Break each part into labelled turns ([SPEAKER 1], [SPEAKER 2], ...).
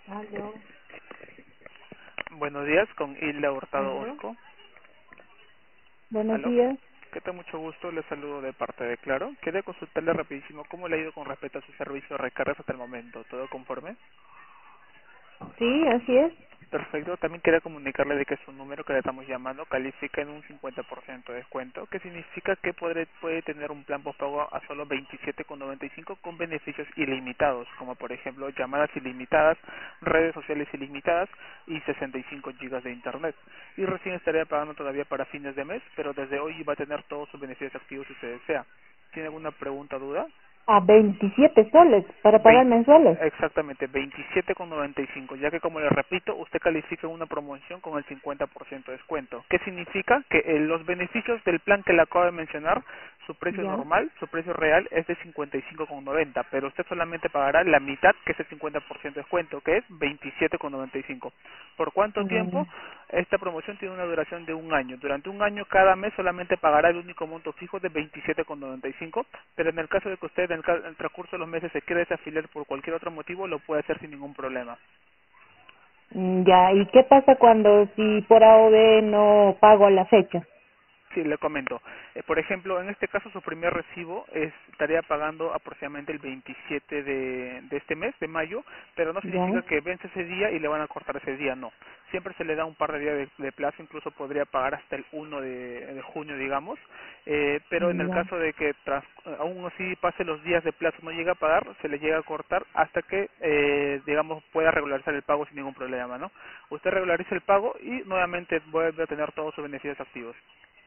[SPEAKER 1] Aló.
[SPEAKER 2] Buenos días, con Hilda Hurtado
[SPEAKER 1] Aló.
[SPEAKER 2] Osco.
[SPEAKER 1] Buenos
[SPEAKER 2] ¿Aló?
[SPEAKER 1] días.
[SPEAKER 2] ¿Qué tal? Mucho gusto, le saludo de parte de Claro. Quería consultarle rapidísimo cómo le ha ido con respecto a su servicio de recargas hasta el momento. ¿Todo conforme?
[SPEAKER 1] Sí, así es.
[SPEAKER 2] Perfecto. También quería comunicarle de que su número que le estamos llamando califica en un 50% de descuento, que significa que puede tener un plan postpago a solo 27,95 con beneficios ilimitados, como por ejemplo llamadas ilimitadas, redes sociales ilimitadas y 65 gigas de internet. Y recién estaría pagando todavía para fines de mes, pero desde hoy va a tener todos sus beneficios activos si se desea. ¿Tiene alguna pregunta o duda?
[SPEAKER 1] A 27 soles para pagar
[SPEAKER 2] 20,
[SPEAKER 1] mensuales.
[SPEAKER 2] exactamente, 27,95, ya que como le repito, usted califica una promoción con el 50% de descuento. ¿Qué significa? Que los beneficios del plan que le acabo de mencionar, su precio
[SPEAKER 1] Ya.
[SPEAKER 2] normal, su precio real es de 55,90, pero usted solamente pagará la mitad, que es el 50% de descuento, que es 27,95. ¿Por cuánto tiempo?
[SPEAKER 1] Mm,
[SPEAKER 2] Esta promoción tiene una duración de un año. Durante un año, cada mes solamente pagará el único monto fijo de 27,95, pero en el caso de que usted en el transcurso de los meses se quiera desafiliar por cualquier otro motivo, lo puede hacer sin ningún problema.
[SPEAKER 1] Ya. ¿Y qué pasa cuando si por A o B no pago a la fecha?
[SPEAKER 2] Sí, le comento. Por ejemplo, en este caso su primer recibo estaría pagando aproximadamente el 27 de este mes, de mayo, pero no
[SPEAKER 1] Ya.
[SPEAKER 2] significa que vence ese día y le van a cortar ese día, no. Siempre se le da un par de días de plazo, incluso podría pagar hasta el 1 de junio, digamos, pero en el
[SPEAKER 1] Ya.
[SPEAKER 2] caso de que aún así pase los días de plazo no llega a pagar, se le llega a cortar hasta que, digamos, pueda regularizar el pago sin ningún problema, ¿no? Usted regulariza el pago y nuevamente vuelve a tener todos sus beneficios activos.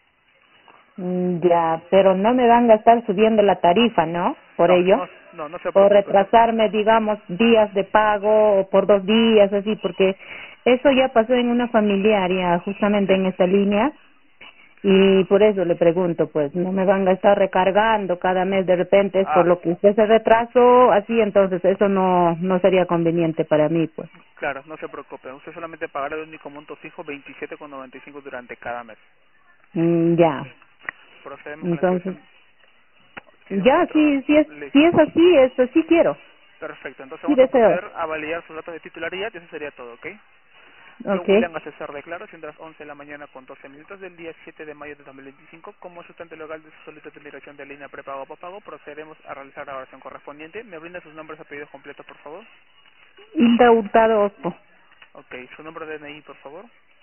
[SPEAKER 1] Ya, pero no me van a estar subiendo la tarifa, ¿no? Por
[SPEAKER 2] No,
[SPEAKER 1] ello.
[SPEAKER 2] no se
[SPEAKER 1] Por
[SPEAKER 2] preocupe.
[SPEAKER 1] retrasarme, digamos, días de pago o por 2 días, así, porque eso ya pasó en una familiaria, justamente
[SPEAKER 2] Sí,
[SPEAKER 1] en esta línea. Y por eso le pregunto, pues, no me van a estar recargando cada mes de repente, es por
[SPEAKER 2] ah,
[SPEAKER 1] lo que usted se retrasó, así, entonces eso no sería conveniente para mí, pues.
[SPEAKER 2] claro, no se preocupe. Usted solamente pagará el único monto fijo 27,95 durante cada mes.
[SPEAKER 1] Ya,
[SPEAKER 2] Procedemos con la
[SPEAKER 1] entonces,
[SPEAKER 2] inscripción. ¿Tiene alguna
[SPEAKER 1] ya,
[SPEAKER 2] otra?
[SPEAKER 1] si
[SPEAKER 2] Listo.
[SPEAKER 1] es así, esto sí quiero,
[SPEAKER 2] Perfecto. Entonces
[SPEAKER 1] sí
[SPEAKER 2] vamos a
[SPEAKER 1] deseo.
[SPEAKER 2] proceder a validar sus datos de titularidad y eso sería todo, ¿ok? Yo,
[SPEAKER 1] Okay.
[SPEAKER 2] William, asesor de Claro, siendo las 11 de la mañana con 12 minutos del día 7 de mayo de 2025, como sustante legal de su solicitud de migración de línea prepago a pago, procederemos a realizar la oración correspondiente. ¿Me brinda sus nombres y apellidos completos, por favor?
[SPEAKER 1] Hilda Hurtado Osco,
[SPEAKER 2] Ok, su número de DNI, por favor.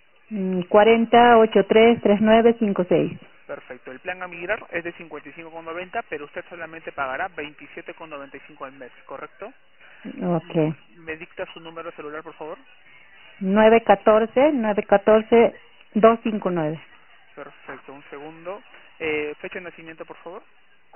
[SPEAKER 1] 40833956.
[SPEAKER 2] Perfecto. El plan a migrar es de 55,90, pero usted solamente pagará 27,95 al mes, ¿correcto?
[SPEAKER 1] Okay.
[SPEAKER 2] ¿Me dicta su número de celular, por favor?
[SPEAKER 1] 914-914-259.
[SPEAKER 2] Perfecto. Un segundo. Fecha de nacimiento, por favor.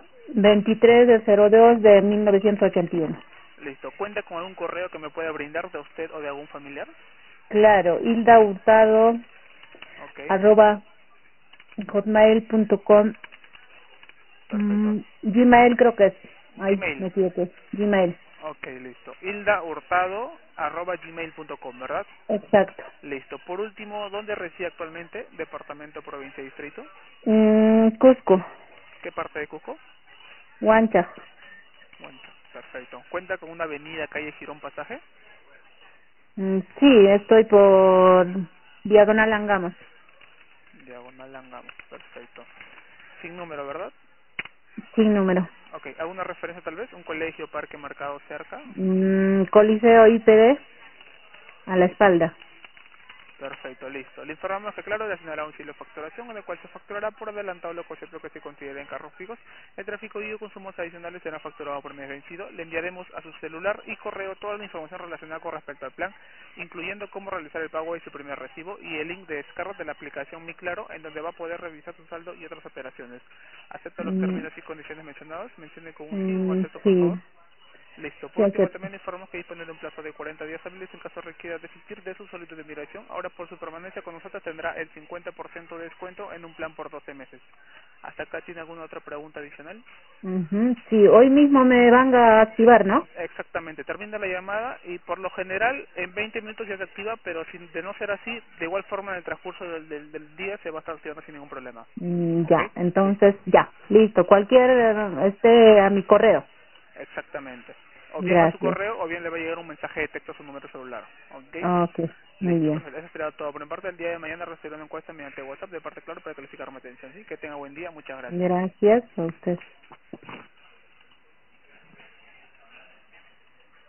[SPEAKER 1] 23/02/1981.
[SPEAKER 2] Listo. ¿Cuenta con algún correo que me pueda brindar de usted o de algún familiar?
[SPEAKER 1] Claro, Hilda Hurtado
[SPEAKER 2] Ok.
[SPEAKER 1] arroba hotmail.com.
[SPEAKER 2] Perfecto.
[SPEAKER 1] Gmail creo que es. Ay,
[SPEAKER 2] Gmail.
[SPEAKER 1] me equivoqué. Gmail.
[SPEAKER 2] Ok, listo. hildahurtado@gmail.com, ¿verdad?
[SPEAKER 1] Exacto.
[SPEAKER 2] Listo. Por último, ¿dónde reside actualmente? Departamento, provincia, distrito.
[SPEAKER 1] Cusco.
[SPEAKER 2] ¿Qué parte de Cusco?
[SPEAKER 1] Huancha.
[SPEAKER 2] Bueno, perfecto. ¿Cuenta con una avenida, calle Girón Pasaje?
[SPEAKER 1] Sí, estoy por Diagonal Angamos.
[SPEAKER 2] Diagonal Angamos, perfecto. Sin número, ¿verdad?
[SPEAKER 1] Sin número.
[SPEAKER 2] Ok, ¿alguna referencia tal vez? ¿Un colegio, parque marcado cerca?
[SPEAKER 1] Coliseo IPD a la espalda.
[SPEAKER 2] Perfecto, listo. Le informamos que claro, le asignará un silo de facturación en el cual se facturará por adelantado lo concepto que se considere en carros fijos. El tráfico y consumos adicionales será facturado por mes vencido. Le enviaremos a su celular y correo toda la información relacionada con respecto al plan, incluyendo cómo realizar el pago de su primer recibo y el link de descarga de la aplicación Mi Claro, en donde va a poder revisar su saldo y otras operaciones. ¿Acepta los
[SPEAKER 1] Mm,
[SPEAKER 2] términos y condiciones mencionados? Mencione con un sí o un acepto, por
[SPEAKER 1] sí,
[SPEAKER 2] favor. Listo.
[SPEAKER 1] sí
[SPEAKER 2] Por último,
[SPEAKER 1] acepto.
[SPEAKER 2] también le informamos que dispone de un plazo de 40 días hábiles en caso requiera desistir de su solicitud de migración. Ahora, por su permanencia con nosotros, tendrá el 50% de descuento en un plan por 12 meses. ¿Hasta acá tiene alguna otra pregunta adicional?
[SPEAKER 1] Sí, hoy mismo me van a activar, ¿no?
[SPEAKER 2] Exactamente. Termina la llamada y, por lo general, en 20 minutos ya se activa, pero si de no ser así, de igual forma, en el transcurso del día se va a estar activando sin ningún problema. ¿Ok?
[SPEAKER 1] Ya, entonces ya, listo. Cualquier, a mi correo.
[SPEAKER 2] Exactamente. O bien a su
[SPEAKER 1] Gracias.
[SPEAKER 2] correo, o bien le va a llegar un mensaje de texto a su número celular. ¿Ok?
[SPEAKER 1] Ok, muy bien.
[SPEAKER 2] Listo, eso será todo. Por mi parte, el día de mañana recibiré una encuesta mediante WhatsApp de parte claro para calificar mi atención. ¿Sí? Que tenga buen día. Muchas gracias.
[SPEAKER 1] Gracias a usted.